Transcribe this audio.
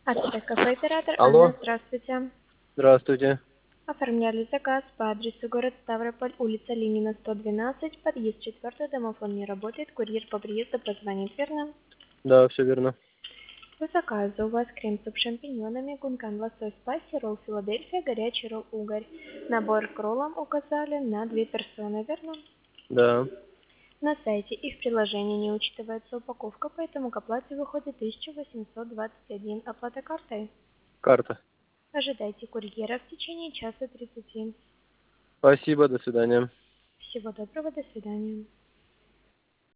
Артек кафе оператор Анна, Алло, здравствуйте. здравствуйте. Оформляли заказ по адресу город Ставрополь, улица Ленина, 112, подъезд 4, домофон не работает, курьер по приезду позвонит, верно? Да, все верно. По заказу у вас крем-суп с шампиньонами, гункан, лосось, спайси, ролл Филадельфия, горячий ролл угорь. Набор к роллам указали на 2 персоны, верно? Да, На сайте и в приложении не учитывается упаковка, поэтому к оплате выходит 1821. Оплата картой. карта. Ожидайте курьера в течение часа 30. Спасибо, до свидания. Всего доброго, до свидания.